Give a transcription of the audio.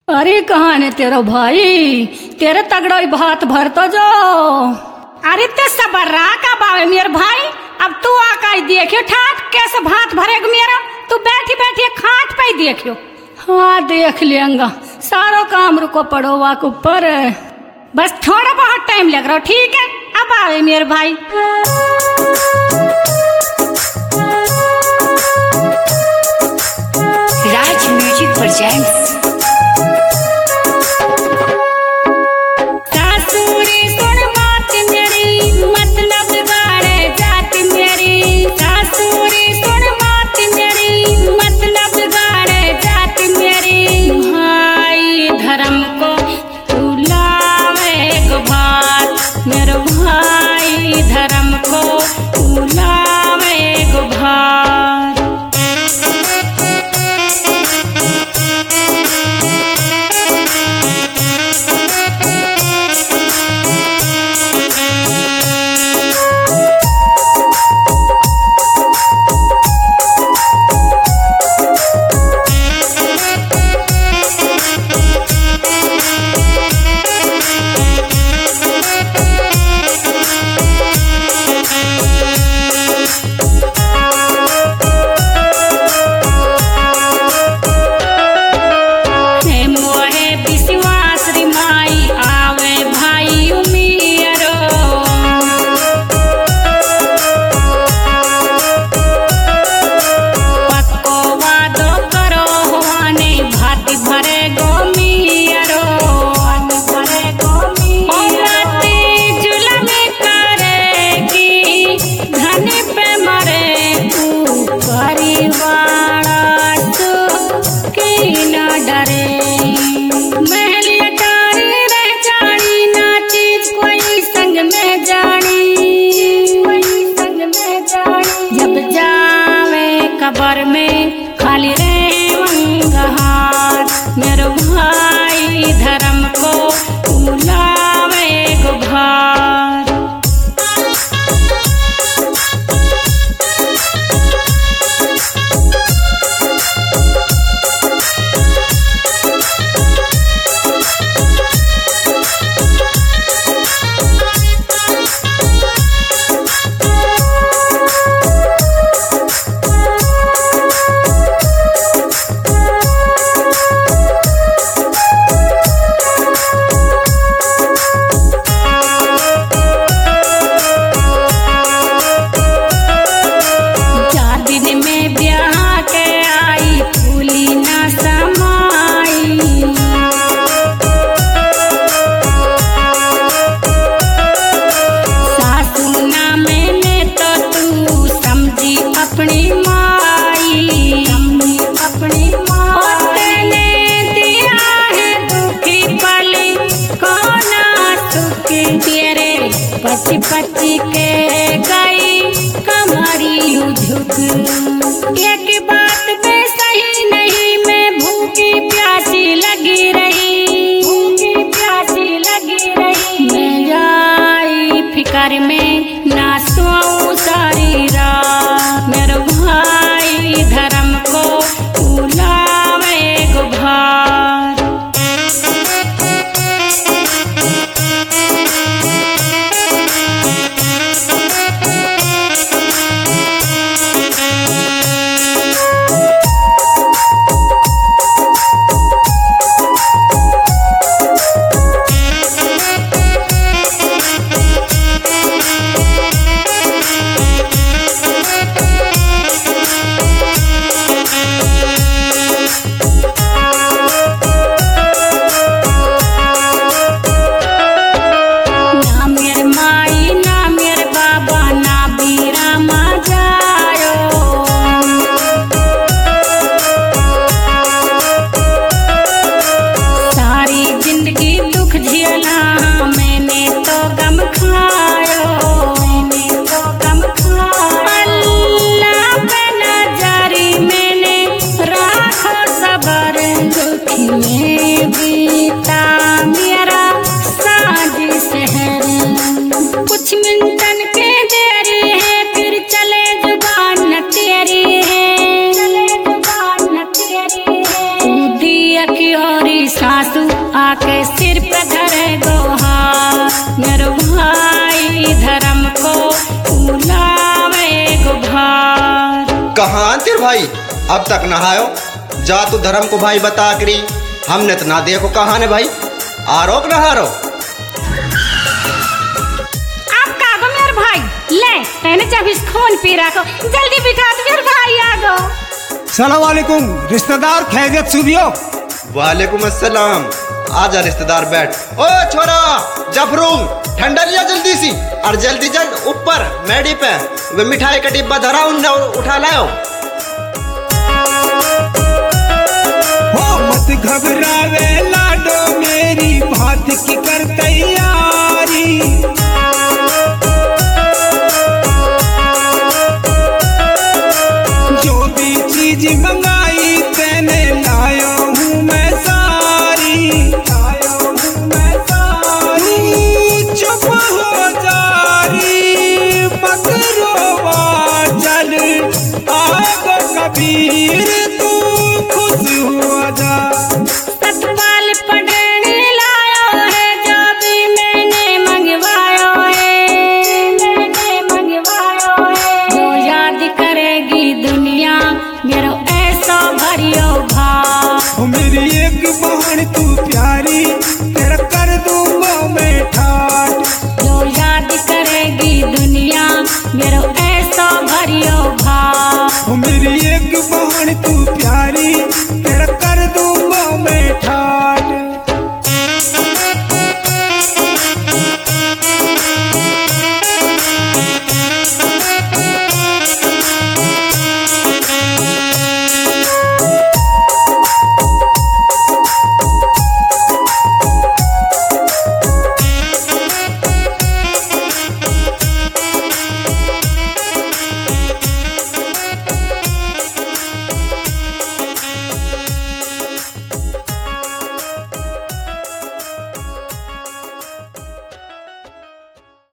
अरे कहाँ ने तेरा भाई, तेरे तगड़ोई भात भर तो जो। अरे ते सबर्रा का बावे मेरे भाई। अब तू आका देखियो ठाट कैसे भात भरेगा मेरा। तू बैठी बैठी खाट पे ही देखियो। हाँ देख लेंगा, सारो काम रुको पड़ो वाक ऊपर। बस थोड़ा बहुत टाइम लग रहा, ठीक है। अब आवे मेरे भाई। Raj music presents. कबर में खाली रेवंग हाथ, मेरे भाई धर्म को बुलावे गुभार। आंसू आके सिर पे धरे गोहार, मेरे भाई धर्म को उलावे गुभार। कहाँ तेरे भाई अब तक नहायो? जा तू धर्म को भाई बता करी, हमने तो ना देखो कहाँ ने भाई, आरो न हारो। अब का गो मेरे भाई, ले तेने जब इस खून पी रखो, जल्दी बिठा दो मेरे भाई आ गो। सलाम वालेकुम रिश्तेदार, खैरियत सुनियो। वालेकुम अस्सलाम, आजा रिश्तेदार बैठ। ओ छोरा जफरू, ठंडा लिया जल्दी सी, और जल्दी जल्द ऊपर मेडी पे वे मिठाई का डिब्बा धरा उन्हें उठा लाओ। हो मत घबरावे लाडो, मेरी बात की कर तैयारी। जो भी चीज मंगाई तेने लायो हूँ मैं सारी, लायो हूँ मैं सारी। चुप हो जारी मत रोवा, चल आगो कबीर तू खुश हो जा।